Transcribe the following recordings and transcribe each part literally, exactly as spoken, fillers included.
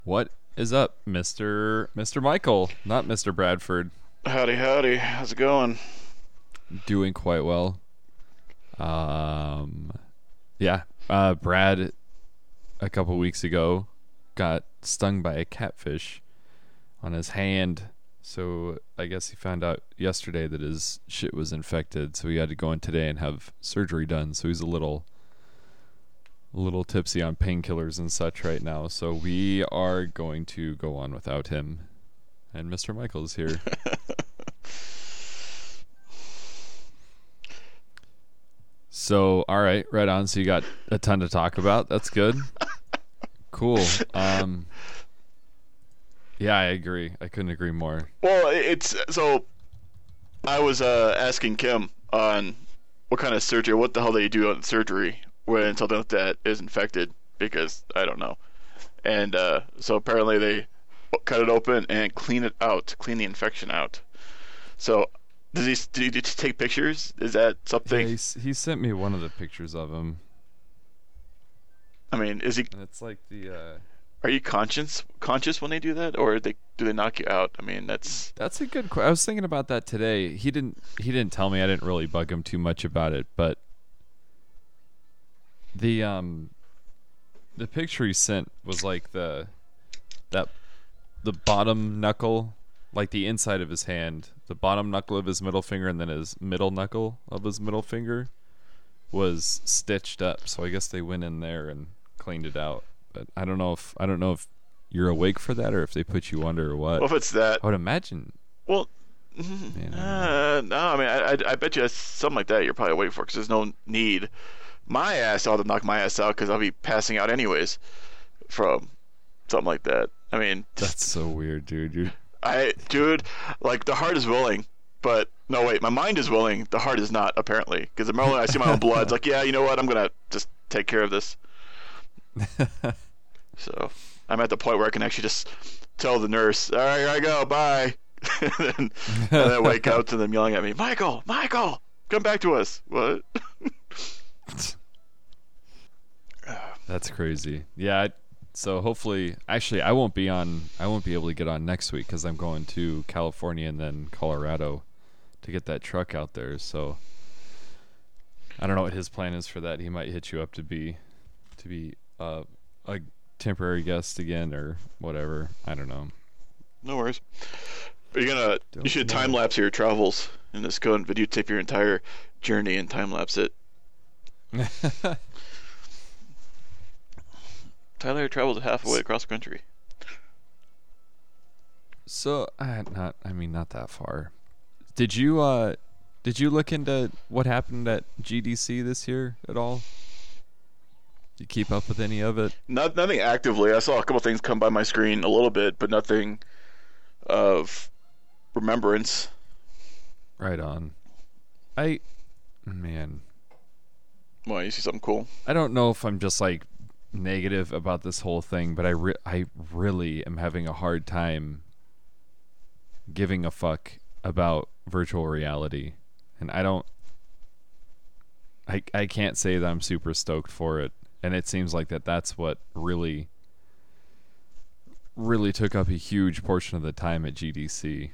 What is up, Mister Mister Michael, not Mister Bradford? Howdy, howdy. How's it going? Doing quite well. Um, yeah. Uh, Brad a couple weeks ago got stung by a catfish on his hand. So I guess he found out yesterday that his shit was infected. So he had to go in today and have surgery done. So he's a little, a little tipsy on painkillers and such right now. So we are going to go on without him. And Mister Michael is here. So, all right, right on. So you got a ton to talk about. That's good. Cool. Um, yeah, I agree. I couldn't agree more. Well, it's so. I was uh, asking Kim on what kind of surgery, what the hell they do on surgery when something like that is infected, because I don't know. And uh, so apparently they cut it open and clean it out, clean the infection out. So, does he? Did he just take pictures? Is that Yeah, something? he, s- he sent me one of the pictures of him, I mean, is he? and it's like the. Uh, Are you conscious conscious when they do that, or they do they knock you out? I mean, that's that's a good. Qu- I was thinking about that today. He didn't. He didn't tell me. I didn't really bug him too much about it, but the um, the picture he sent was like the that the bottom knuckle, like the inside of his hand, the bottom knuckle of his middle finger, and then his middle knuckle of his middle finger was stitched up. So I guess they went in there and cleaned it out. But I don't know if I don't know if you're awake for that or if they put you under or what. well, if it's that. I would imagine. Well, Man, I don't know. uh, no, I mean, I, I, I bet you that's something like that you're probably waiting for, because there's no need. My ass, I'll have to knock my ass out because I'll be passing out anyways from something like that. I mean, just, That's so weird, dude. You're, I, dude, like the heart is willing, but no, wait, my mind is willing. The heart is not, apparently, because the moment I see my own blood, it's like, yeah, you know what? I'm gonna just take care of this. So I'm at the point where I can actually just tell the nurse, all right, here I go, bye. and, then, and then I wake up to them yelling at me, Michael, Michael, come back to us. What? that's crazy. Yeah. I, so hopefully, actually, I won't be on. I won't be able to get on next week because I'm going to California and then Colorado to get that truck out there. So I don't know what his plan is for that. He might hit you up to be to be uh, a temporary guest again or whatever. I don't know. No worries. But you're gonna, Don't you should know. time lapse your travels and just go and videotape your entire journey and time lapse it. Tyler traveled halfway across the country. So, uh, not. I mean, not that far. Did you uh, did you look into what happened at G D C this year at all? Did you keep up with any of it? Not nothing actively. I saw a couple things come by my screen a little bit, but nothing of remembrance. Right on. I, man, Well, you see something cool? I don't know if I'm just like negative about this whole thing, but I re- I really am having a hard time giving a fuck about virtual reality, and I don't. I I can't say that I'm super stoked for it, and it seems like that that's what really really took up a huge portion of the time at G D C.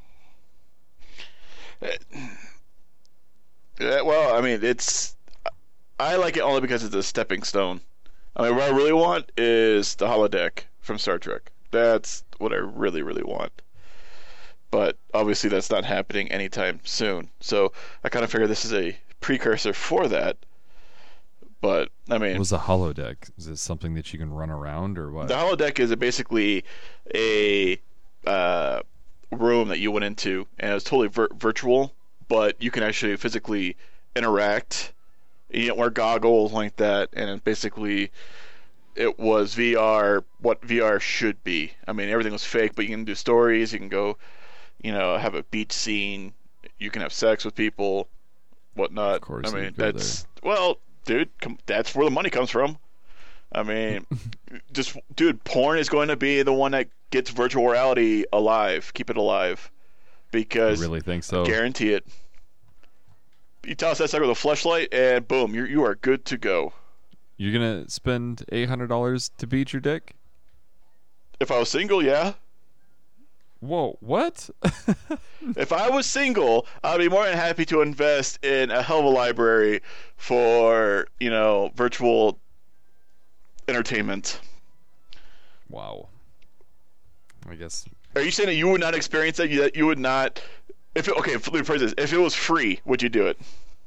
Yeah, well, I mean, it's. I like it only because it's a stepping stone. I mean, what I really want is the holodeck from Star Trek. That's what I really, really want. But obviously, that's not happening anytime soon. So I kind of figure this is a precursor for that. But I What mean, was a holodeck? Is it something that you can run around or what? the holodeck is basically a uh, room that you went into, and it's totally vir- virtual, but you can actually physically interact. You don't wear goggles like that, and it basically it was V R, what V R should be. I mean, everything was fake, but you can do stories. You can go, you know, have a beach scene. You can have sex with people, whatnot. Of course I you'd mean, go that's well, dude. Com- that's where the money comes from. I mean, just dude, porn is going to be the one that gets virtual reality alive. Keep it alive, I because really think so. guarantee it. You toss that sucker with a flashlight, and boom, you you are good to go. You're gonna spend eight hundred dollars to beat your dick? If I was single, yeah. Whoa, what? If I was single, I'd be more than happy to invest in a hell of a library for, you know, virtual entertainment. Wow. I guess. Are you saying that you would not experience that? You, that you would not. If it, okay, let me phrase this. If it was free, would you do it?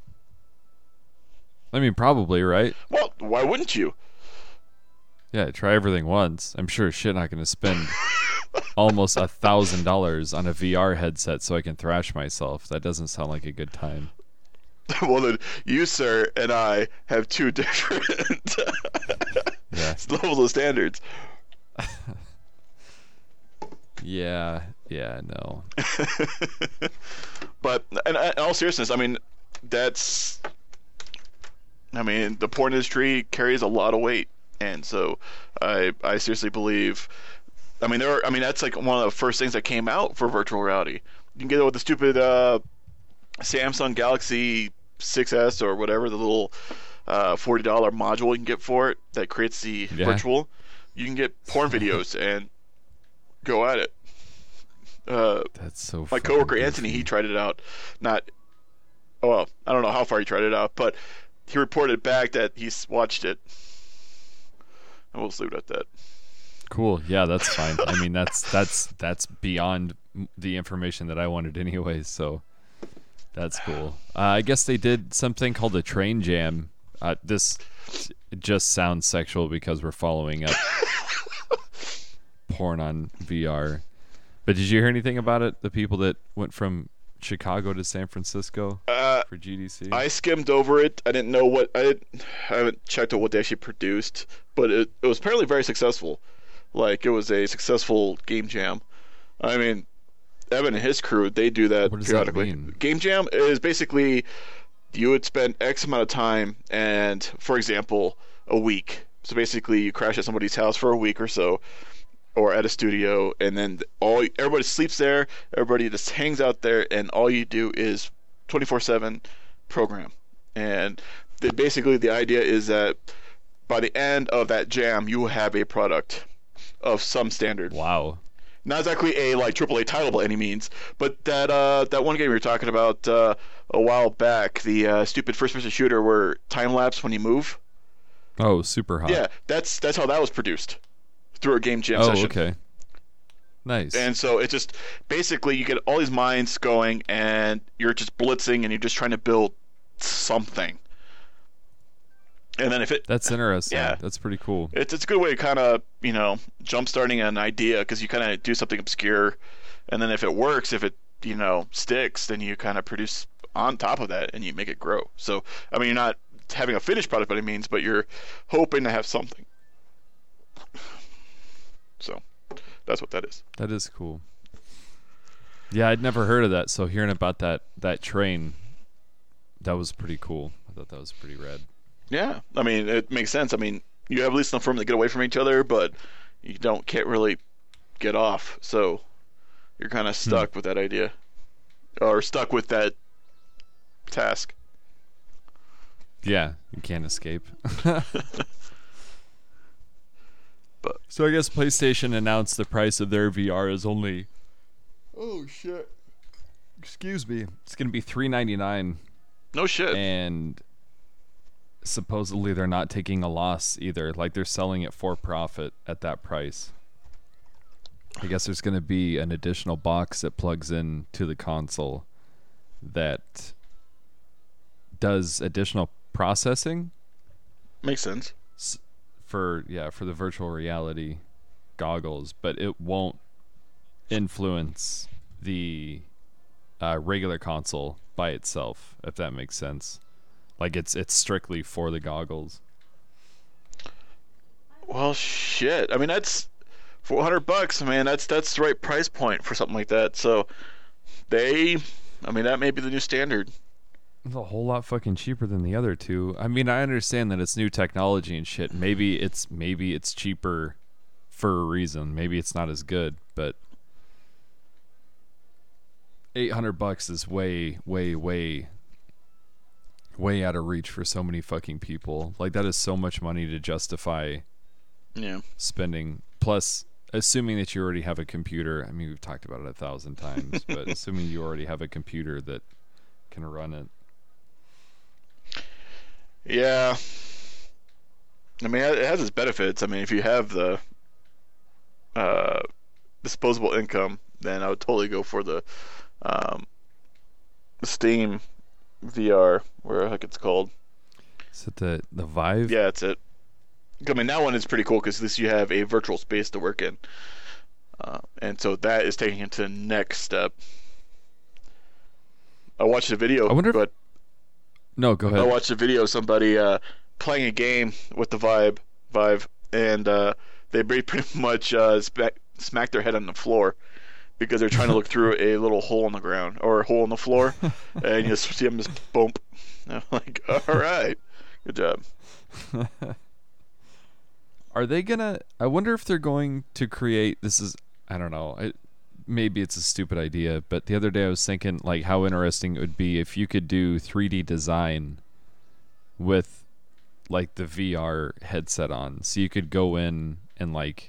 I mean, probably, right? Well, why wouldn't you? Yeah, try everything once. I'm sure as shit not going to spend almost a thousand dollars on a V R headset so I can thrash myself. That doesn't sound like a good time. Well, then you, sir, and I have two different Yeah. levels of standards. Yeah, yeah, no. But in, in all seriousness, I mean, that's. I mean, the porn industry carries a lot of weight, and so I I seriously believe. I mean, there are. I mean, that's like one of the first things that came out for virtual reality. You can get it with the stupid uh, Samsung Galaxy six S or whatever, the little uh, forty dollar module you can get for it that creates the Yeah. virtual. You can get porn videos and go at it. Uh, That's so my fucking coworker Anthony, goofy. he tried it out. Not, oh, well, I don't know how far he tried it out, but he reported back that he's watched it. And we'll leave it at that. Cool. Yeah, that's fine. I mean, that's that's that's beyond m- the information that I wanted anyways, so that's cool. Uh, I guess they did something called a train jam. Uh, this it just sounds sexual because we're following up porn on V R. But did you hear anything about it? The people that went from Chicago to San Francisco Uh, for G D C? I skimmed over it. I didn't know what I, didn't, I haven't checked out what they actually produced, but it, it was apparently very successful. Like it was a successful game jam. I mean, Evan and his crew, they do that What does that periodically. mean? Game jam is basically you would spend X amount of time, and for example, a week. So basically, you crash at somebody's house for a week or so, or at a studio, and then all everybody sleeps there. Everybody just hangs out there, and all you do is twenty-four seven program. And the, basically, the idea is that by the end of that jam, you will have a product of some standard. Wow. Not exactly a like triple A title by any means, but that uh, that one game you were talking about uh, a while back, the uh, stupid first-person shooter where time lapse when you move. Oh, super hot. Yeah, that's that's how that was produced through a game jam Oh, session. okay. Nice. And so it just basically you get all these minds going, and you're just blitzing, and you're just trying to build something. And then if it That's interesting. Yeah. That's pretty cool. It's it's a good way to kind of, you know, jump starting an idea, because you kind of do something obscure, and then if it works, if it, you know, sticks, then you kind of produce on top of that and you make it grow. So, I mean, you're not having a finished product by any means, but you're hoping to have something. So, that's what that is. That is cool. Yeah, I'd never heard of that, so hearing about that that train, that was pretty cool. I thought that was pretty rad. Yeah, I mean, it makes sense. I mean, you have at least enough room to get away from each other, but you don't can't really get off. So you're kind of stuck with that idea, or stuck with that task. Yeah, you can't escape. But So I guess PlayStation announced the price of their V R is only, oh shit, excuse me, it's gonna be three ninety-nine, no shit. and supposedly they're not taking a loss either. Like they're selling it for profit at that price. I guess there's gonna be an additional box that plugs in to the console that does additional processing Makes sense. s- for yeah for the virtual reality goggles, but it won't influence the uh, regular console by itself, if that makes sense. Like it's it's strictly for the goggles. Well, shit. I mean, that's four hundred bucks, man. That's that's the right price point for something like that. So they, I mean, that may be the new standard. It's a whole lot fucking cheaper than the other two. I mean, I understand that it's new technology and shit. Maybe it's maybe it's cheaper for a reason. Maybe it's not as good, but eight hundred bucks is way way way way out of reach for so many fucking people. Like that is so much money to justify Yeah. spending. Plus, assuming that you already have a computer. I mean, we've talked about it a thousand times, but assuming you already have a computer that can run it. Yeah. I mean, it has its benefits. I mean, if you have the uh, disposable income, then I would totally go for the um, Steam V R, where the heck it's called. Is it the the Vive? Yeah, that's it. I mean, that one is pretty cool because at least you have a virtual space to work in. Uh, and so that is taking it to the next step. I watched a video. I wonder if... but No, go ahead. I watched a video of somebody uh, playing a game with the Vibe, Vive, and uh, they pretty much uh, smack, smacked their head on the floor because they're trying to look through a little hole in the ground or a hole in the floor, and you just see them just bump. And I'm like, all right, good job. Are they gonna? I wonder if they're going to create. This is. I don't know. It, maybe it's a stupid idea, but the other day I was thinking like how interesting it would be if you could do three D design with like the V R headset on, so you could go in and like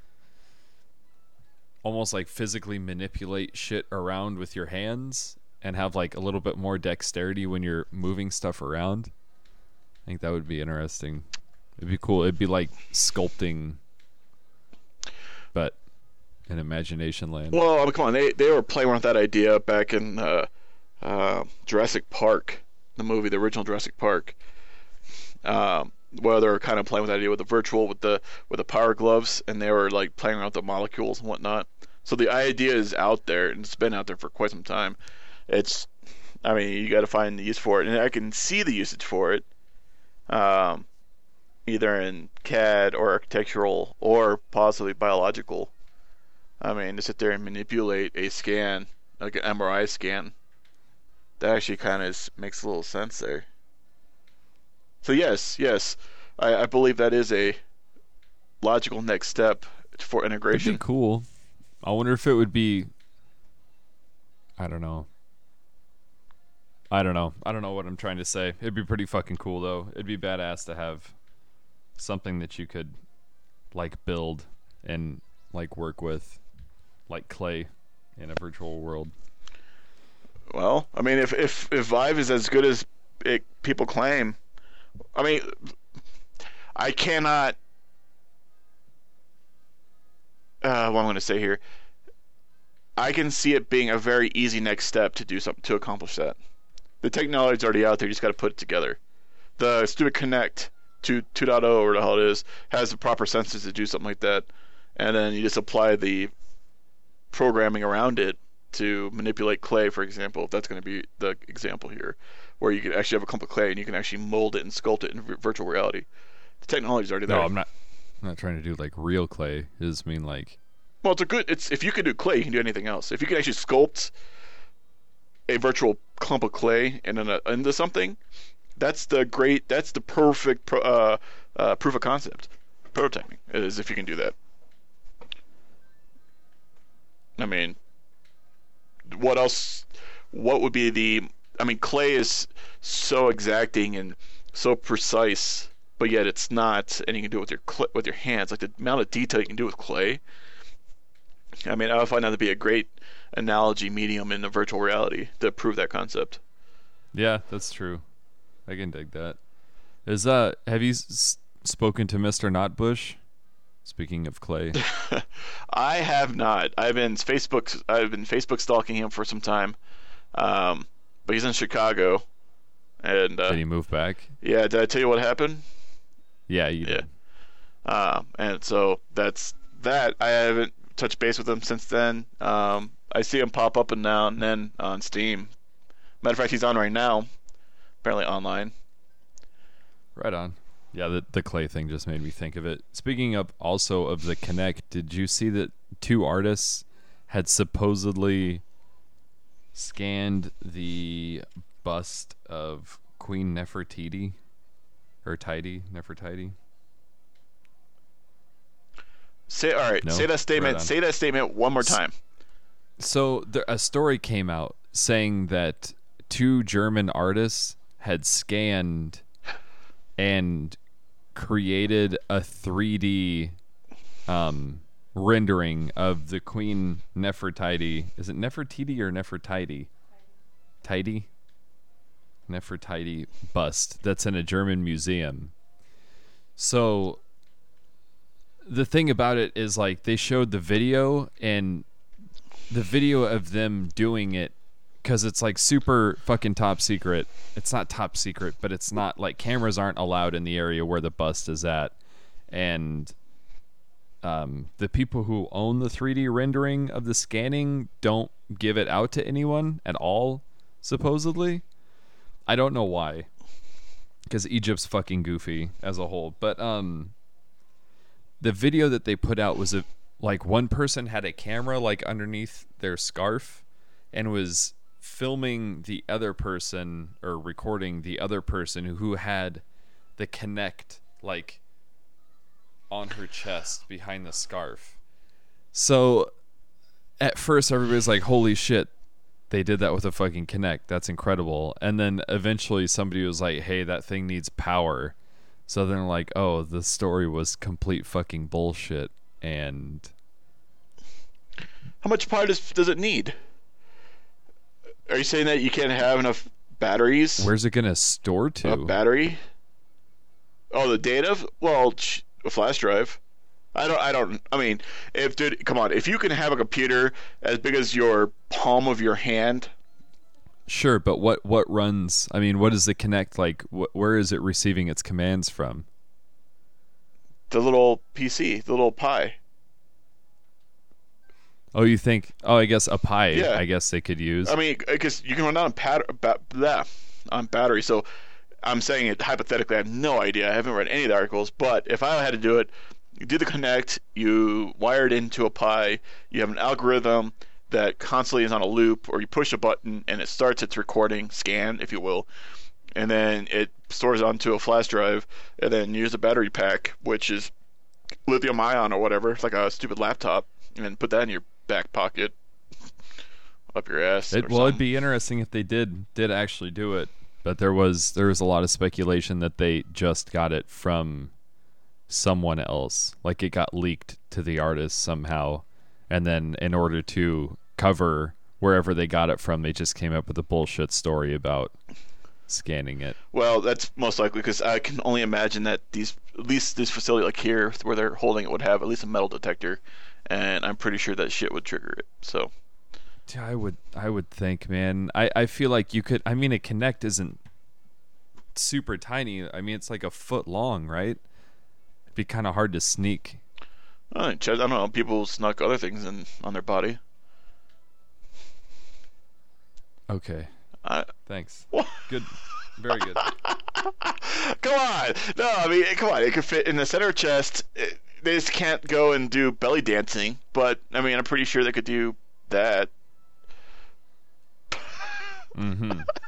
almost like physically manipulate shit around with your hands and have like a little bit more dexterity when you're moving stuff around. I think that would be interesting. It'd be cool. It'd be like sculpting, but in imagination land. Well, I mean, come on. They they were playing with that idea back in uh, uh, Jurassic Park, the movie, the original Jurassic Park. Um, where they were kind of playing with that idea with the virtual, with the with the power gloves, and they were like playing around with the molecules and whatnot. So the idea is out there, and it's been out there for quite some time. It's, I mean, you got to find the use for it, and I can see the usage for it. Um. Either in C A D or architectural or possibly biological. I mean, to sit there and manipulate a scan, like an M R I scan, that actually kind of makes a little sense there. So yes, yes, I, I believe that is a logical next step for integration. It'd be cool. I wonder if it would be. I don't know. I don't know. I don't know what I'm trying to say. It'd be pretty fucking cool though. It'd be badass to have something that you could like build and like work with like clay in a virtual world. Well, I mean, if if if Vive is as good as it, people claim, I mean, I cannot. Uh, what I'm going to say here, I can see it being a very easy next step to do something to accomplish that. The technology's already out there. You just got to put it together. The stupid Kinect two point oh or the hell it is has the proper sensors to do something like that, and then you just apply the programming around it to manipulate clay, for example. If that's going to be the example here, where you can actually have a clump of clay and you can actually mold it and sculpt it in v- virtual reality. The technology's already there. No, I'm not. I'm not trying to do like real clay. I just mean like. Well, it's a good. It's if you can do clay, you can do anything else. If you can actually sculpt a virtual clump of clay into into something. That's the great. That's the perfect pro, uh, uh, proof of concept. Prototyping is if you can do that. I mean, what else? What would be the? I mean, clay is so exacting and so precise, but yet it's not. And you can do it with your cl- with your hands. Like the amount of detail you can do with clay. I mean, I would find that to be a great analogy medium in the virtual reality to prove that concept. Yeah, that's true. I can dig that. Is uh, have you s- spoken to Mister Notbush? Speaking of clay, I have not. I've been Facebook. I've been Facebook stalking him for some time, um, but he's in Chicago, and uh, did he move back? Yeah. Did I tell you what happened? Yeah, you did. Yeah. Um, and so that's that. I haven't touched base with him since then. Um, I see him pop up and now and then on Steam. Matter of fact, he's on right now. Apparently online. Right on. Yeah, the the clay thing just made me think of it. Speaking of also of the Kinect, did you see that two artists had supposedly scanned the bust of Queen Nefertiti? Or Tidy, Nefertiti? Say all right. No? Say that statement. Right say that statement one more time. So there, a story came out saying that two German artists had scanned and created a three D um, rendering of the Queen Nefertiti. Is it Nefertiti or Nefertiti? Tidy? Nefertiti bust that's in a German museum. So the thing about it is, like, they showed the video, and the video of them doing it, because it's like super fucking top secret. It's not top secret, but it's not like cameras aren't allowed in the area where the bust is at. And um, the people who own the three D rendering of the scanning don't give it out to anyone at all, supposedly. I don't know why, because Egypt's fucking goofy as a whole. But um, the video that they put out was a, like one person had a camera like underneath their scarf and was filming the other person, or recording the other person who had the Kinect like on her chest behind the scarf. So at first everybody's like, holy shit, they did that with a fucking Kinect, that's incredible. And then eventually somebody was like, hey, that thing needs power. So then like, oh, the story was complete fucking bullshit. And how much power does, does it need? Are you saying that you can't have enough batteries? Where's it gonna store to? A battery? Oh, the data? Well, a flash drive. I don't. I don't. I mean, if dude, come on. If you can have a computer as big as your palm of your hand. Sure, but what what runs? I mean, what is the Kinect like? Wh- where is it receiving its commands from? The little P C, the little Pi. Oh, you think? Oh, I guess a Pi. Yeah. I guess they could use. I mean, because you can run that on pat, ba, blah, on battery. So I'm saying it hypothetically. I have no idea. I haven't read any of the articles. But if I had to do it, you do the Kinect. You wire it into a Pi. You have an algorithm that constantly is on a loop, or you push a button and it starts its recording scan, if you will, and then it stores onto a flash drive, and then you use a battery pack, which is lithium ion or whatever. It's like a stupid laptop, and then put that in your back pocket, up your ass. It, or well, something. it'd be interesting if they did did actually do it, but there was there was a lot of speculation that they just got it from someone else, like it got leaked to the artist somehow, and then in order to cover wherever they got it from, they just came up with a bullshit story about scanning it. Well, that's most likely, because I can only imagine that these, at least this facility like here where they're holding it, would have at least a metal detector, and I'm pretty sure that shit would trigger it. So Yeah, I would I would think, man. I, I feel like you could. I mean, a Kinect isn't super tiny. I mean, it's like a foot long, right? It'd be kind of hard to sneak. I don't know. People snuck other things in on their body. Okay. I, Thanks. What? Good. Very good. Come on. No, I mean, come on. It could fit in the center chest. It, they just can't go and do belly dancing. But, I mean, I'm pretty sure they could do that. Mm-hmm.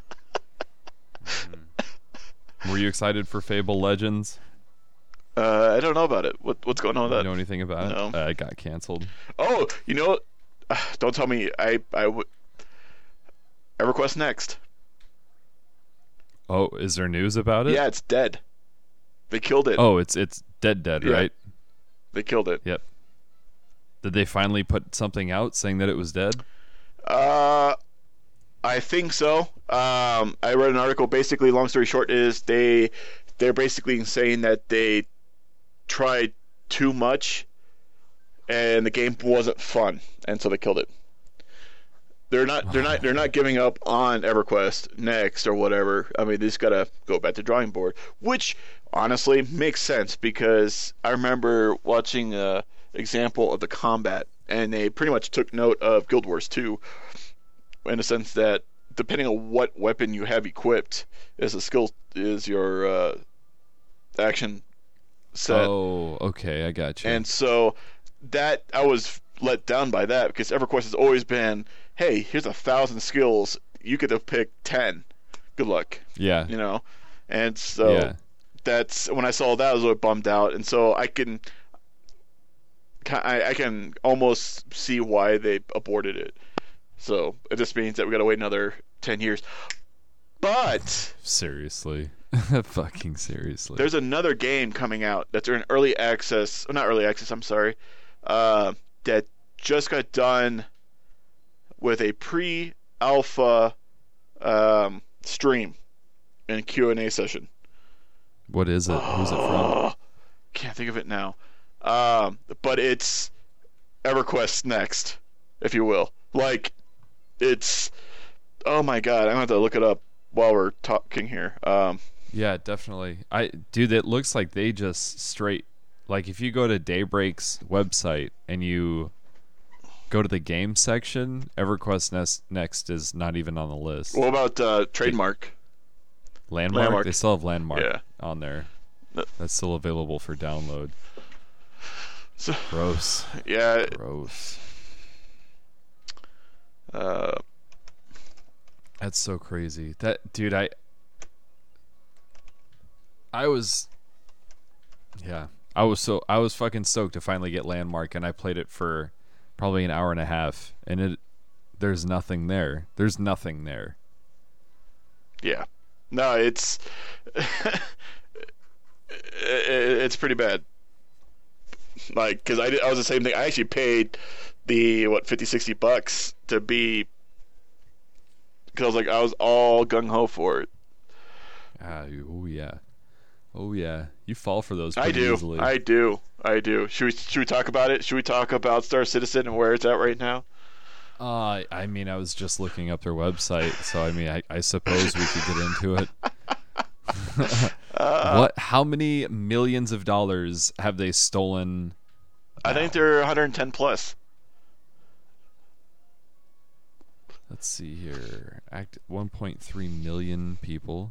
mm-hmm. Were you excited for Fable Legends? Uh, I don't know about it. What What's going on with You that? know anything about No. it? Uh, it got canceled. Oh, you know what? Uh, don't tell me. I, I would. EverQuest Next. Oh, is there news about it? Yeah, it's dead. They killed it. Oh, it's it's dead dead, Yeah. right? They killed it. Yep. Did they finally put something out saying that it was dead? Uh, I think so. Um, I read an article. Basically, long story short, is they they're basically saying that they tried too much, and the game wasn't fun, and so they killed it. They're not they're not they're not giving up on EverQuest Next or whatever. I mean, they just gotta go back to drawing board, which honestly makes sense, because I remember watching a example of the combat, and they pretty much took note of Guild Wars two, in the sense that depending on what weapon you have equipped, is a skill is your uh, action set. Oh, okay, I got you. And so that I was let down by that, because EverQuest has always been, hey, here's a thousand skills, you get to pick ten. Good luck. yeah, You know, and so yeah. that's when I saw that, I was a little bummed out, and so I can, I, I can almost see why they aborted it. So it just means that we got to wait another ten years. But Seriously, fucking seriously. there's another game coming out that's in early access. Not early access. I'm sorry. Uh, that just got done with a pre-alpha um, stream and Q and A session. What is it? Who's it from? Can't think of it now. Um, but it's EverQuest Next, if you will. Like, it's... Oh my god, I'm going to have to look it up while we're talking here. Um, yeah, definitely. I Dude, it looks like they just straight... Like, if you go to Daybreak's website and you go to the game section, EverQuest Next, Next is not even on the list. What about uh, Trademark? Landmark? Landmark? They still have Landmark Yeah. on there. That's still available for download. So, Gross. Yeah. Gross. Uh, That's so crazy. That dude, I I was yeah, I was so I was fucking stoked to finally get Landmark, and I played it for probably an hour and a half, and it there's nothing there. There's nothing there. Yeah. No, it's it's pretty bad. Like, because I, did, I was the same thing. I actually paid the, what, fifty, sixty bucks to be, because I was like, I was all gung-ho for it. Ah, oh yeah. Oh yeah. You fall for those I pretty do. easily. I do. I do. Should we, should we talk about it? Should we talk about Star Citizen and where it's at right now? Uh, I mean, I was just looking up their website, so I mean, I, I suppose we could get into it. uh, What? How many millions of dollars have they stolen? I think they're one hundred ten plus. Let's see here. Act one point three million people.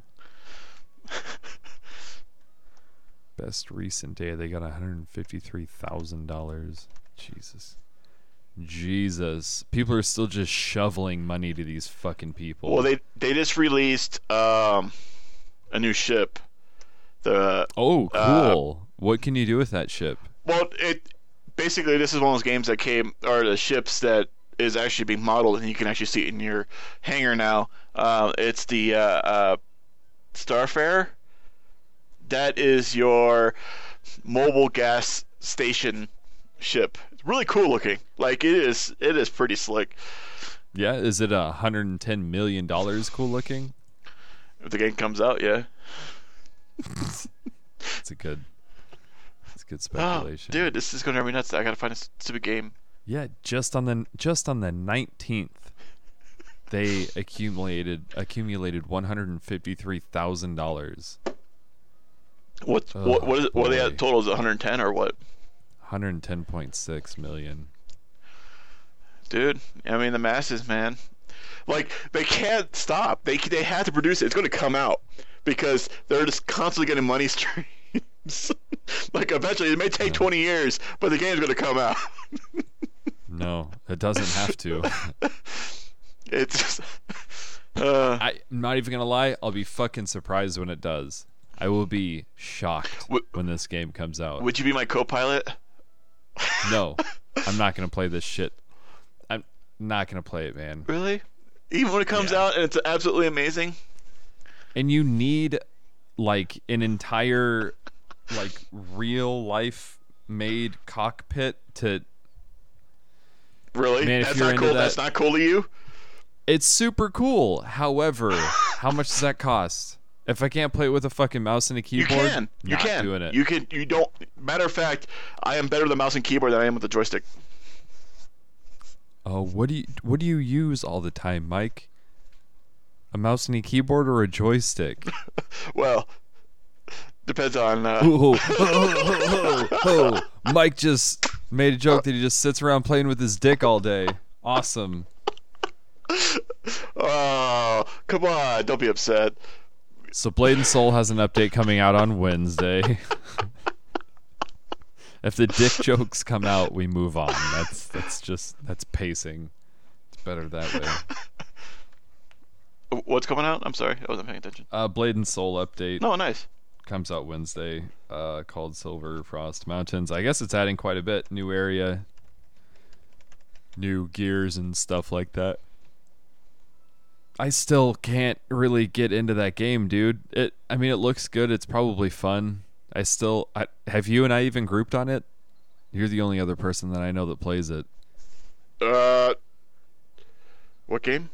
Best recent day, they got one hundred fifty-three thousand dollars. Jesus. Jesus. People are still just shoveling money to these fucking people. Well, they they just released um, a new ship. The Oh, uh, cool. What can you do with that ship? Well, it basically this is one of those games that came, or the ships that is actually being modeled, and you can actually see it in your hangar now. Uh, it's the uh, uh, Starfarer. That is your mobile gas station ship. It's really cool looking. Like it is, it is pretty slick. Yeah, is it a hundred ten million dollars cool looking? If the game comes out, yeah. It's a good, it's a good Oh, speculation. dude, this is gonna drive me nuts. I gotta find a stupid game. Yeah, just on the just on the nineteenth, they accumulated accumulated one hundred fifty three thousand dollars. What Oh, what what is it? What are they boy. at total? Is it one hundred ten or what? one hundred ten point six million. Dude, I mean the masses, man. Like they can't stop. They they have to produce it. It's going to come out because they're just constantly getting money streams. Like eventually, it may take Yeah. twenty years, but the game's going to come out. No, it doesn't have to. It's just, uh, I, I'm not even gonna lie. I'll be fucking surprised when it does. I will be shocked Would- when this game comes out. would you be my co-pilot? No, I'm not gonna play this shit. I'm not gonna play it, man. Really? Even when it comes Yeah. out and it's absolutely amazing. And you need like an entire like real life made cockpit to Really? Man, if That's you're not into cool. that- That's not cool to you. It's super cool. However, how much does that cost? If I can't play it with a fucking mouse and a You keyboard, can. You not can. doing it. You can. You don't. Matter of fact, I am better with the mouse and keyboard than I am with the joystick. Oh, what do you what do you use all the time, Mike? A mouse and a keyboard or a joystick? Well, depends on. Uh, Oh, oh, oh, oh, oh. Mike just made a joke that he just sits around playing with his dick all day. Awesome. oh, come on! Don't be upset. So Blade and Soul has an update coming out on Wednesday. If the dick jokes come out, we move on. That's that's just that's pacing. It's better that way. What's coming out? I'm sorry, I wasn't paying attention. Uh, Blade and Soul update No, nice. comes out Wednesday. Uh, called Silver Frost Mountains. I guess it's adding quite a bit. New area, new gears and stuff like that. I still can't really get into that game, dude. It. I mean, it looks good. It's probably fun. I still. I, have you and I even grouped on it? You're the only other person that I know that plays it. Uh, what game?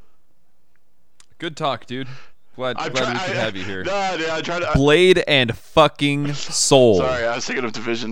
Good talk, dude. Glad, I'm glad try- we could I, have you here. No, dude, I tried to. I, Blade and fucking Soul. sorry, I was thinking of Division.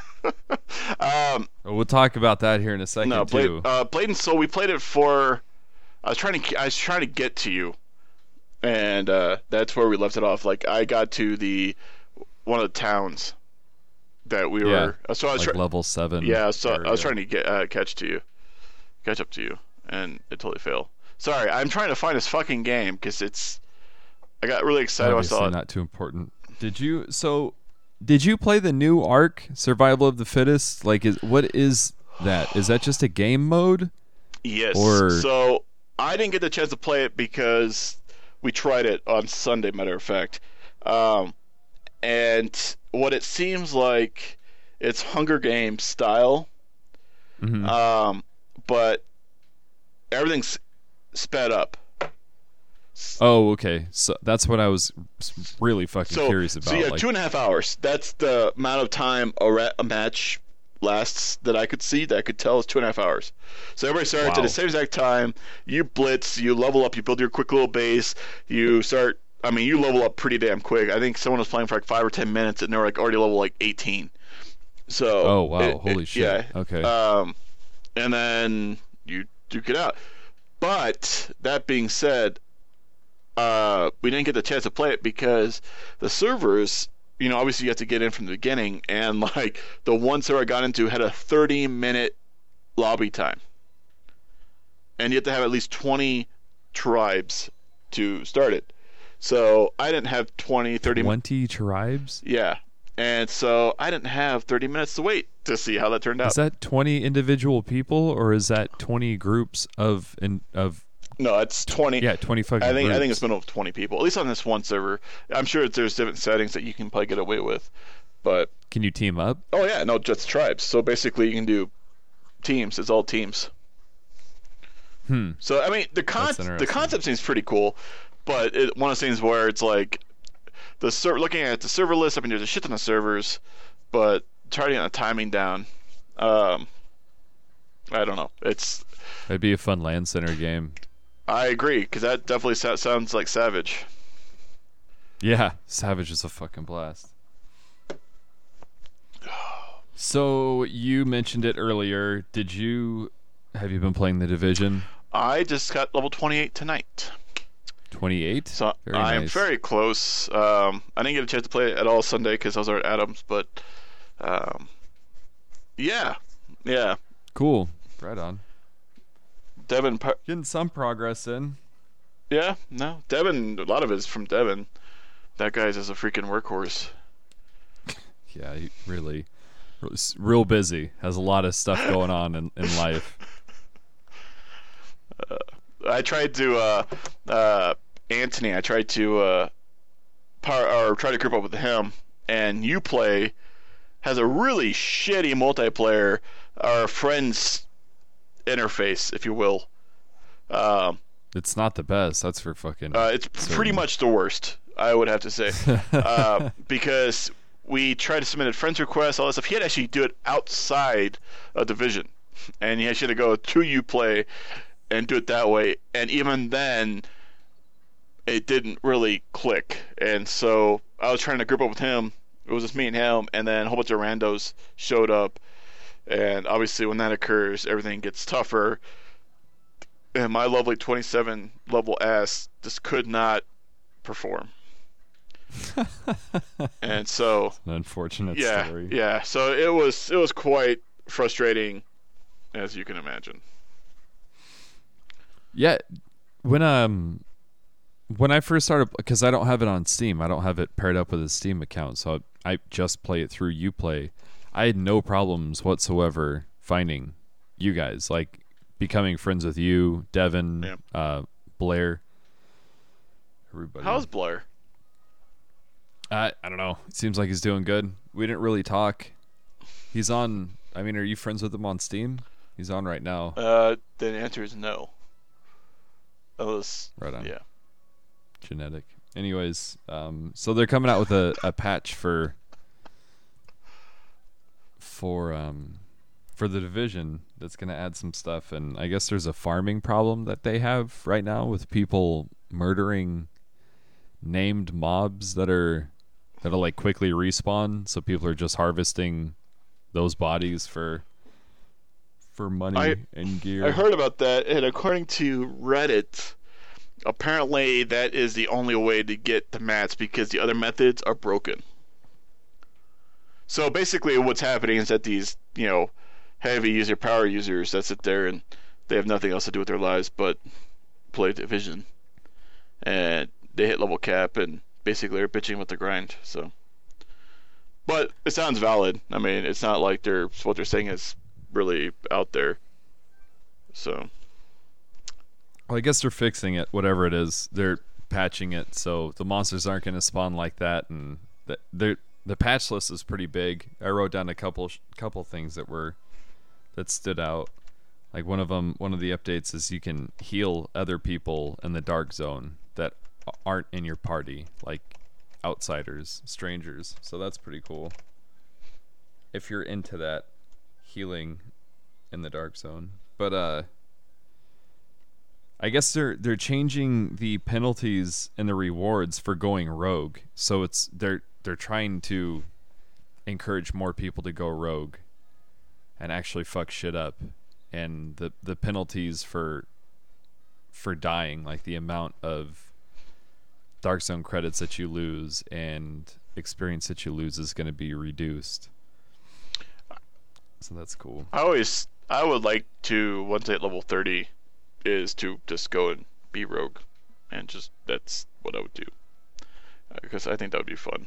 um, We'll talk about that here in a second no, too. Blade, uh, Blade and Soul. We played it for. I was trying to. I was trying to get to you, and uh, that's where we left it off. Like I got to the one of the towns that we Yeah, were. uh, So I was like try- level seven. Yeah, so area. I was trying to get uh, catch to you, catch up to you, and it totally failed. Sorry, I'm trying to find this fucking game because it's. I got really excited when I saw Obviously it. not too important. Did you? So, did you play the new Ark Survival of the Fittest? Like, is what is that? Is that just a game mode? Yes. Or- So I didn't get the chance to play it because we tried it on Sunday. Matter of fact, um, and what it seems like, it's Hunger Games style, Mhm. um, but everything's sped up. Oh, okay. So that's what I was s- really fucking So, curious about. so yeah, like, two and a half hours. That's the amount of time a, ra- a match lasts that I could see, that I could tell is two and a half hours. So everybody starts Wow. at the same exact time. You blitz, you level up, you build your quick little base, you start. I mean, you level up pretty damn quick. I think someone was playing for like five or ten minutes, and they were like already level like eighteen. So. oh wow, it- holy it- shit. Yeah. Okay. Um, and then you duke it out. But that being said, uh, we didn't get the chance to play it because the servers, you know, obviously you have to get in from the beginning, and like the one server I got into had a thirty minute lobby time, and you have to have at least twenty tribes to start it. So I didn't have twenty, thirty. Twenty tribes. Yeah, and so I didn't have thirty minutes to wait to see how that turned out. Is that twenty individual people, or is that twenty groups of in of? No, it's twenty. Yeah, twenty fucking. I think groups. I think it's been over twenty people, at least on this one server. I'm sure there's different settings that you can probably get away with, but Can you team up? oh yeah, no, just tribes. So basically, you can do teams. It's all teams. Hmm. So I mean, the con- That's the interesting. concept seems pretty cool, but it, one of those things where it's like the ser- looking at the server list. I mean, there's a shit ton of servers, but trying to get the timing down. Um, I don't know. It's That'd be a fun land center game. I agree because that definitely so- sounds like Savage. Yeah, Savage is a fucking blast. So you mentioned it earlier. Did you have you been playing the Division? I just got level twenty-eight tonight. twenty-eight. So Very I am nice. very close. Um, I didn't get a chance to play it at all Sunday because I was at Adams, but um, yeah, yeah. Cool. Right on. Devin, Par- Getting some progress in. yeah, no, Devin. A lot of it is from Devin. That guy's just a freaking workhorse. Yeah, he really, really s- real busy. Has a lot of stuff going on in, in life. I tried to uh, uh, Anthony. I tried to uh, par- or try to group up with him, and Uplay has a really shitty multiplayer or friends interface, if you will. Um, It's not the best. That's for fucking. uh, it's pretty certain. much the worst, I would have to say, uh, because we tried to submit a friends request, all that stuff. He had to actually do it outside a division, and he actually had to go to Uplay and do it that way. And even then, it didn't really click. And so I was trying to group up with him. It was just me and him, and then a whole bunch of randos showed up. And obviously, when that occurs, everything gets tougher. And my lovely twenty-seven level ass just could not perform. And so, An unfortunate yeah, story. yeah. So it was it was quite frustrating, as you can imagine. Yeah, when um when I first started, because I don't have it on Steam, I don't have it paired up with a Steam account, so I, I just play it through Uplay. I had no problems whatsoever finding you guys, like becoming friends with you, Devin, Yeah. uh, Blair, everybody. How's Blair? I I don't know. It seems like he's doing good. We didn't really talk. He's on. I mean, are you friends with him on Steam? He's on right now. Uh, the answer is no. That was Right on. yeah. Genetic. Anyways, um, so they're coming out with a, a patch for for um for the division that's going to add some stuff, and I guess there's a farming problem that they have right now with people murdering named mobs that are that'll like quickly respawn, so people are just harvesting those bodies for for money I, and gear. I heard about that, and according to Reddit, apparently that is the only way to get the mats because the other methods are broken. So basically what's happening is that these, you know, heavy user power users that sit there and they have nothing else to do with their lives but play Division. And they hit level cap and basically are bitching with the grind. So, but it sounds valid. I mean, it's not like they're what they're saying is really out there. So, well, I guess they're fixing it, whatever it is. They're patching it so the monsters aren't going to spawn like that, and that they're the patch list is pretty big. I wrote down a couple couple things that were that stood out. Like one of them, one of the updates is you can heal other people in the dark zone that aren't in your party, like outsiders, strangers. So that's pretty cool. If you're into that healing in the dark zone. But uh I guess they're they're changing the penalties and the rewards for going rogue. So it's they're they're trying to encourage more people to go rogue and actually fuck shit up. And the the penalties for for dying, like the amount of Dark Zone credits that you lose and experience that you lose, is going to be reduced. So that's cool. I always I would like to, once I hit level thirty, is to just go and be rogue, and just that's what I would do, uh, because I think that would be fun.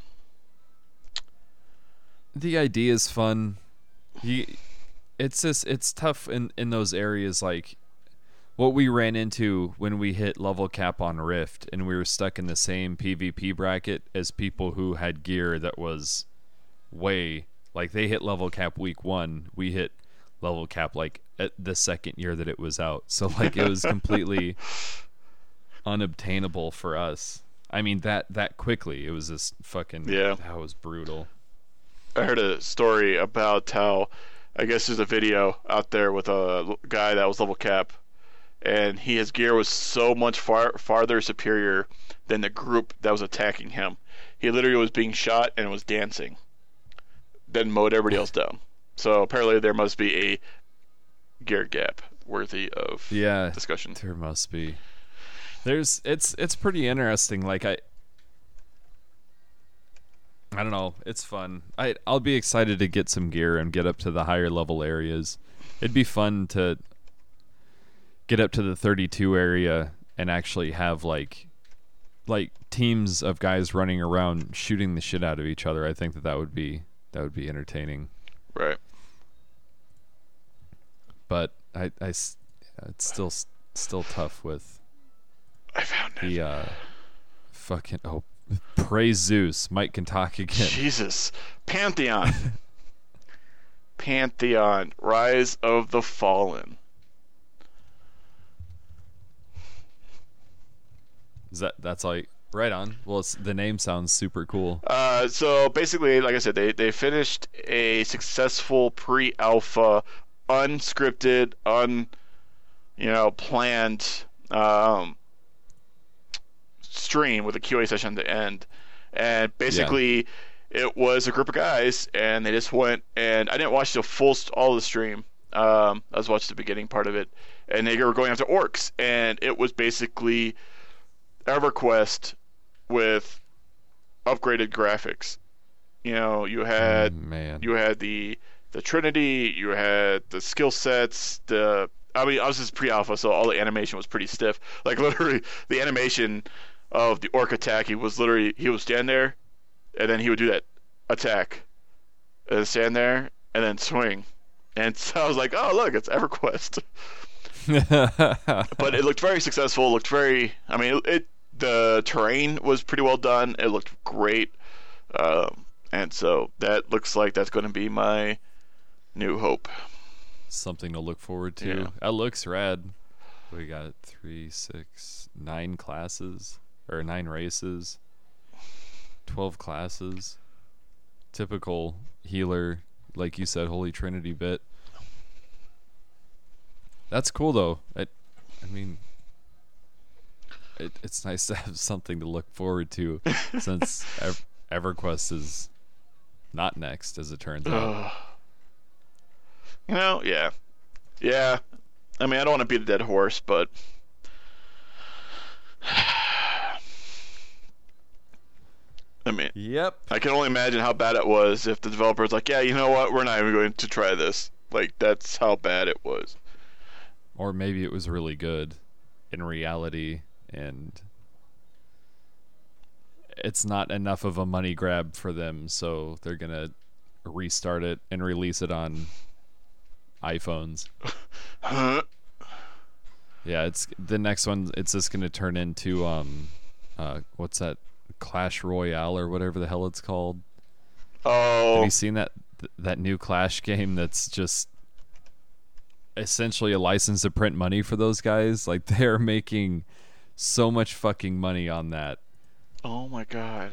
The idea is fun. You, it's just it's tough in in those areas, like what we ran into when we hit level cap on Rift, and we were stuck in the same PvP bracket as people who had gear that was way, like they hit level cap week one, we hit level cap like at the second year that it was out. So like it was completely unobtainable for us. I mean that that quickly. It was just fucking yeah. That was brutal. I heard a story about how, I guess there's a video out there with a guy that was level cap, and he his gear was so much far farther superior than the group that was attacking him. He literally was being shot and was dancing, then mowed everybody else down. So apparently there must be a gear gap worthy of yeah, discussion. There must be. There's it's it's pretty interesting. Like I I don't know, it's fun. I I'll be excited to get some gear and get up to the higher level areas. It'd be fun to get up to the thirty-two area and actually have like like teams of guys running around shooting the shit out of each other. I think that that would be that would be entertaining. Right. But I, I it's still still tough with I found it. the uh, fucking oh praise Zeus. Mike can talk again. Jesus. Pantheon. Pantheon. Rise of the Fallen. Is that that's like right on? Well, it's, the name sounds super cool. Uh, so basically, like I said, they they finished a successful pre-alpha, unscripted, un, you know, planned um, stream with a Q A session at the end, and basically, yeah. It was a group of guys, and they just went and I didn't watch the full all the stream. Um, I was watching the beginning part of it, and they were going after orcs, and it was basically EverQuest with upgraded graphics. You know, you had oh, man. you had the the Trinity, you had the skill sets, the I mean, I was just pre-alpha, so all the animation was pretty stiff. Like literally, the animation of the orc attack, he was literally he would stand there, and then he would do that attack, and then stand there, and then swing, and so I was like, oh look, it's EverQuest. But it looked very successful. It looked very, I mean, it, it the terrain was pretty well done. It looked great, um, and so that looks like that's going to be my new hope. Something to look forward to. Yeah. That looks rad. We got three, six, nine classes or nine races, twelve classes. Typical healer, like you said, Holy Trinity bit. That's cool though. It, I mean, it, it's nice to have something to look forward to, since Ev- EverQuest is not next, as it turns out. You know, yeah, yeah. I mean, I don't want to beat a dead horse, but I mean, Yep. I can only imagine how bad it was if the developer's like, yeah, you know what, we're not even going to try this. Like, that's how bad it was. Or maybe it was really good in reality, and it's not enough of a money grab for them, so they're gonna restart it and release it on iPhones. Huh? Yeah, it's the next one. It's just gonna turn into um, uh, what's that? Clash Royale or whatever the hell it's called. Oh, Have you seen that th- that new Clash game that's just essentially a license to print money for those guys? Like, they're making so much fucking money on that. oh my God.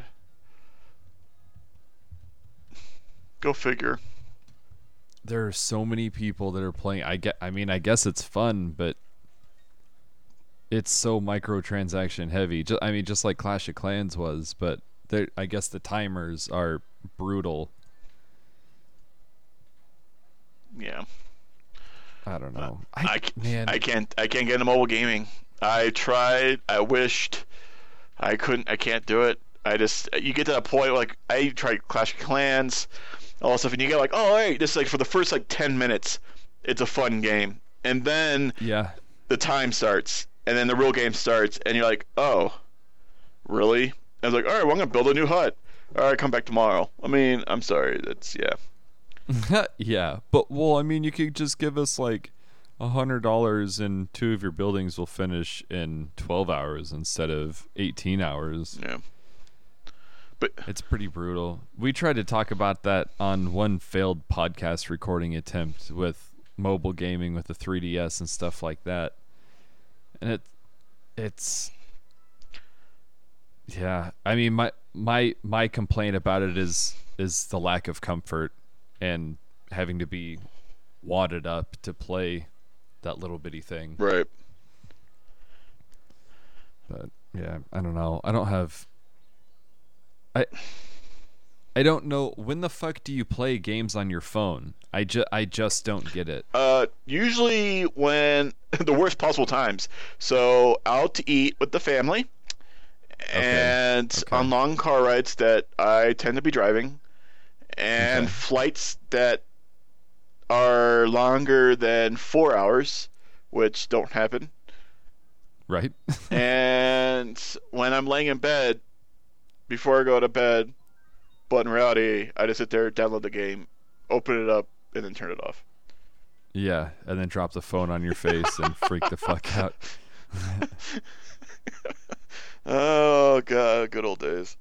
Go figure. There are so many people that are playing. I get. I mean, I guess it's fun, but it's so microtransaction heavy. Just, I mean, just like Clash of Clans was, but there. I guess the timers are brutal. Yeah. I don't know. I, I, c- man, I can't I can't get into mobile gaming. I tried. I wished. I couldn't. I can't do it. I just you get to that point like I tried Clash of Clans, all that stuff, and you get like, oh hey, this is like for the first like ten minutes, it's a fun game, and then yeah. the time starts, and then the real game starts, and you're like, oh, really? And I was like, all right, well I'm gonna build a new hut. All right, come back tomorrow. I mean, I'm sorry. That's yeah. Yeah, but well, I mean, you could just give us like a hundred dollars, and two of your buildings will finish in twelve hours instead of eighteen hours. Yeah. But It's pretty brutal. We tried to talk about that on one failed podcast recording attempt with mobile gaming with the three D S and stuff like that, and it, it's, yeah. I mean, my my my complaint about it is is the lack of comfort and having to be wadded up to play that little bitty thing. right. But yeah, I don't know. I don't have. I. I don't know, when the fuck do you play games on your phone? I just I just don't get it. Uh, usually when the worst possible times. So out to eat with the family, and Okay. on long car rides that I tend to be driving, and Okay. flights that are longer than four hours, which don't happen. Right? And when I'm laying in bed, before I go to bed, but in reality, I just sit there, download the game, open it up, and then turn it off. Yeah, and then drop the phone on your face and freak the fuck out. Oh god, good old days.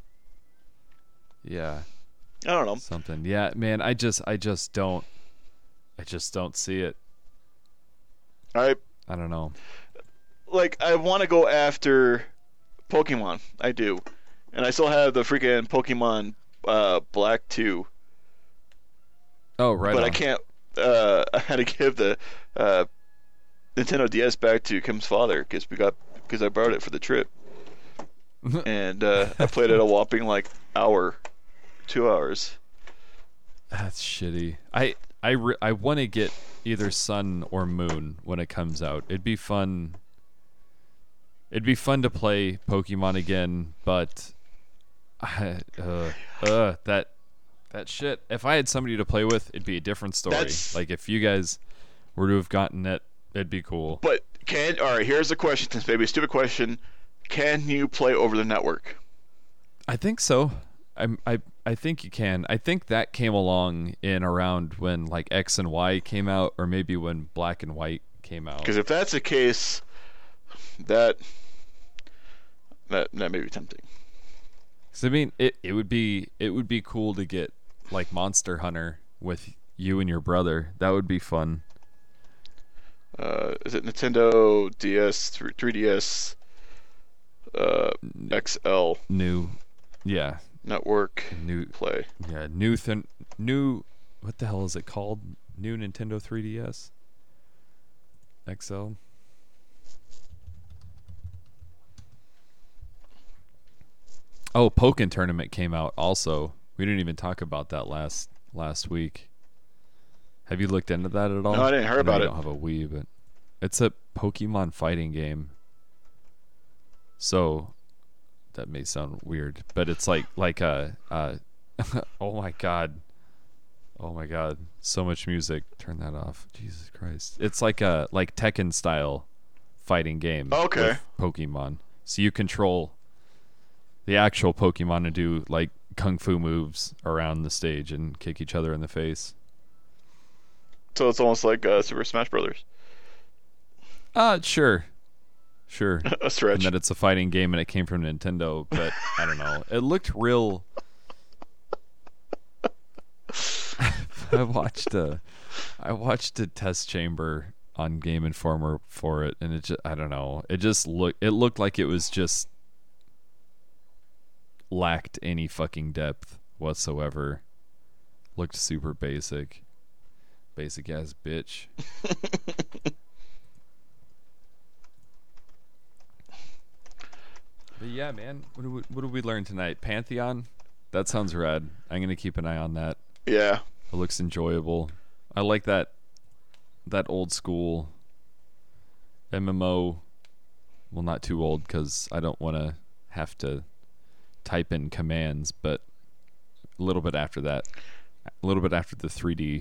Yeah, I don't know. something. Yeah, man, I just I just don't I just don't see it. I I don't know. like I want to go after Pokemon. I do, and I still have the freaking Pokemon uh, Black two. Oh, right. but on. I can't. Uh, I had to give the uh, Nintendo D S back to Kim's father because we got because I borrowed it for the trip, and uh, I played it a whopping like hour, two hours. That's shitty. I I re- I want to get either Sun or Moon when it comes out. It'd be fun. It'd be fun to play Pokemon again, but I, uh, uh, that that shit. If I had somebody to play with, it'd be a different story. That's- Like if you guys were to have gotten it, it'd be cool. But can all right? Here's the question. This may be a stupid question. Can you play over the network? I think so. I'm, I I think you can. I think that came along in around when like X and Y came out, or maybe when Black and White came out. Because if that's the case, that that that may be tempting. 'Cause I mean, it, it would be it would be cool to get like Monster Hunter with you and your brother. That would be fun. Uh, is it Nintendo D S, three D S, uh, X L New, yeah, network new, play? yeah, new thin, new what the hell is it called? New Nintendo three D S X L. Oh, Pokken Tournament came out also. We didn't even talk about that last last week. Have you looked into that at all? No, I didn't hear I know about you it. don't have a Wii, but it's a Pokemon fighting game. So that may sound weird, but it's like like a uh, oh my god. Oh my god. So much music. Turn that off. Jesus Christ. It's like a like Tekken style fighting game Okay. with Pokemon. So you control the actual Pokemon and do like kung fu moves around the stage and kick each other in the face. So it's almost like uh, Super Smash Brothers. Uh sure. Sure. A stretch. And that it's a fighting game and it came from Nintendo, but I don't know. It looked real. I watched a I watched a test chamber on Game Informer for it, and it just, I don't know. It just looked it looked like it was just lacked any fucking depth whatsoever. Looked super basic. Basic ass bitch. But yeah, man, what do we, what did we learn tonight? Pantheon? That sounds rad. I'm gonna keep an eye on that. Yeah. It looks enjoyable. I like that that old school M M O. Well, not too old because I don't want to have to type in commands, but a little bit after that, a little bit after the three D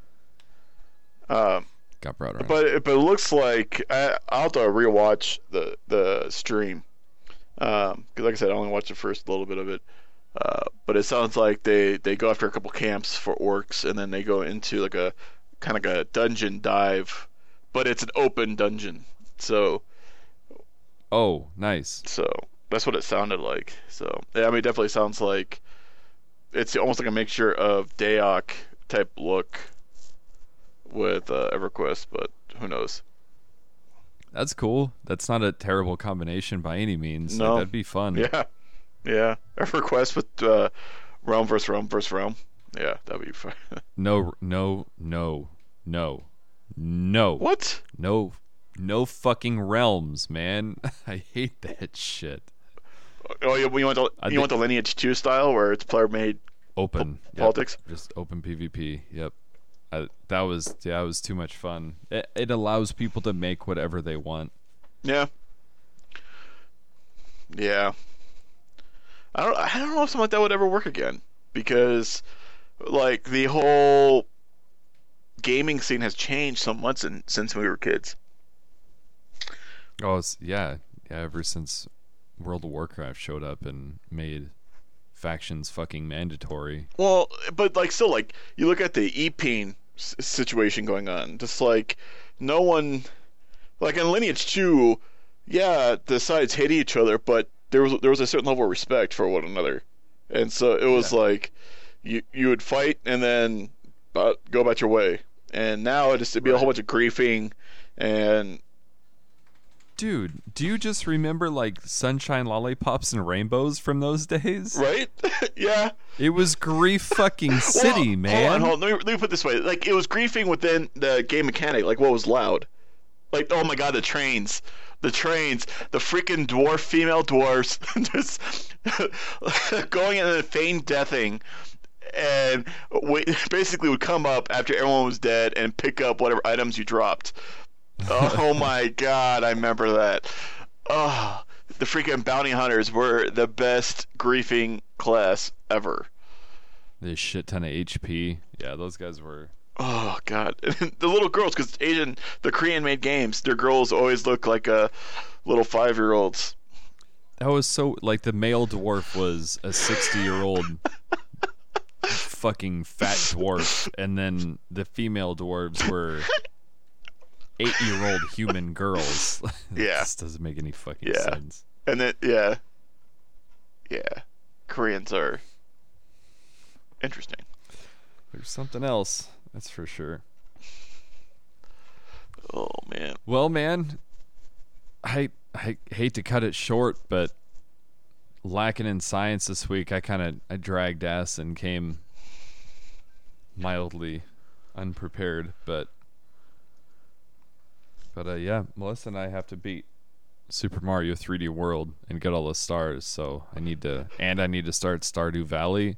Um, got brought around. but it, but it looks like I, I'll have to rewatch the the stream. Um, because like I said, I only watched the first little bit of it. Uh, but it sounds like they, they go after a couple camps for orcs, and then they go into like a kind of like a dungeon dive, but it's an open dungeon. So Oh, nice. so that's what it sounded like. So yeah, I mean, it definitely sounds like it's almost like a mixture of Daok type look with uh, EverQuest, but who knows? That's cool. That's not a terrible combination by any means. No. Like, that'd be fun. Yeah, yeah. EverQuest with uh, realm versus realm versus realm. Yeah, that'd be fun. No, no, no, no, no. What? No, no fucking realms, man. I hate that shit. Oh, you, you want the I you think- want the Lineage two style where it's player made Open Yep. politics? Just open PvP. Yep. I, that was yeah, it was too much fun. It, it allows people to make whatever they want. Yeah. Yeah. I don't I don't know if something like that would ever work again because like the whole gaming scene has changed so much in, since we were kids. Oh, it's, yeah, yeah. Ever since World of Warcraft showed up and made factions fucking mandatory. Well, but like still like you look at the E-Peen s- situation going on, just like no one like in Lineage two, yeah, the sides hated each other, but there was there was a certain level of respect for one another. And so it was Yeah. like you you would fight and then uh, go about your way. And now it just it'd be a Right. whole bunch of griefing and Dude, do you just remember like sunshine lollipops and rainbows from those days? right? Yeah. It was grief fucking city, Well, man. Hold on, hold on. Let me, let me put it this way. Like, it was griefing within the game mechanic, like what was loud. Like, oh my god, the trains. The trains. The freaking dwarf, female dwarfs, just going in and feigned deathing. And wait, basically would come up after everyone was dead and pick up whatever items you dropped. Oh my god, I remember that. Oh, the freaking bounty hunters were the best griefing class ever. This shit ton of H P. Yeah, those guys were. Oh god, and the little girls, because Asian, the Korean-made games, their girls always look like a little five-year-olds. That was so like the male dwarf was a sixty-year-old fucking fat dwarf, and then the female dwarves were eight-year-old human girls. Yeah. This doesn't make any fucking Yeah. sense. And then, yeah, yeah, Koreans are interesting. There's something else, that's for sure. Oh man. Well, man, I I hate to cut it short, but lacking in science this week, I kind of I dragged ass and came mildly unprepared, but but uh, yeah, Melissa and I have to beat Super Mario three D World and get all the stars. So I need to, and I need to start Stardew Valley.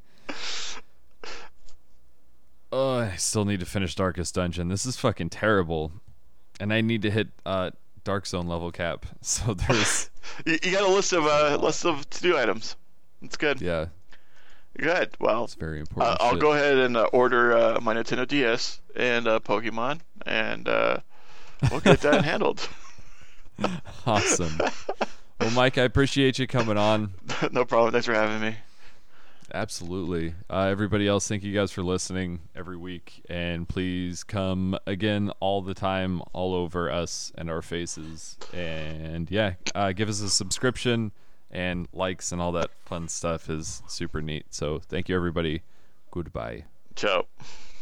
Oh, I still need to finish Darkest Dungeon. This is fucking terrible, and I need to hit uh, Dark Zone level cap. So there's you, you got a list of uh, list of to do items. That's good. Yeah, good. Well, it's very important. Uh, I'll shit. go ahead and uh, order uh, my Nintendo D S and uh, Pokemon, and uh, we'll get that handled. Awesome. Well, Mike, I appreciate you coming on. No problem. Thanks for having me. Absolutely. Uh, everybody else, thank you guys for listening every week. And please come again all the time, all over us and our faces. And yeah, uh, give us a subscription, and likes and all that fun stuff is super neat. So thank you, everybody. Goodbye. Ciao.